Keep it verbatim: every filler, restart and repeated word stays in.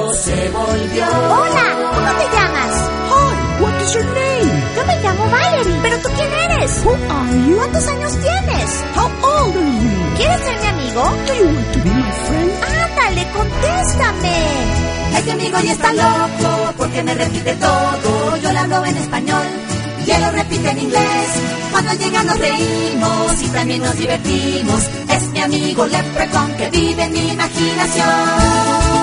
loco se volvió. Hola, ¿cómo te llamas? Hi, what is your name? Yo me llamo Valerie. ¿Pero tú quién eres? Who are you? ¿Cuántos años tienes? How old are you? ¿Quieres ser mi amigo? Do you want to be my friend? Ándale, contéstame. Este amigo ya está loco porque me repite todo. Yo le hablo en español y él lo repite en inglés. Cuando llega nos reímos y también nos divertimos. Es mi amigo Leprechaun que vive en mi imaginación.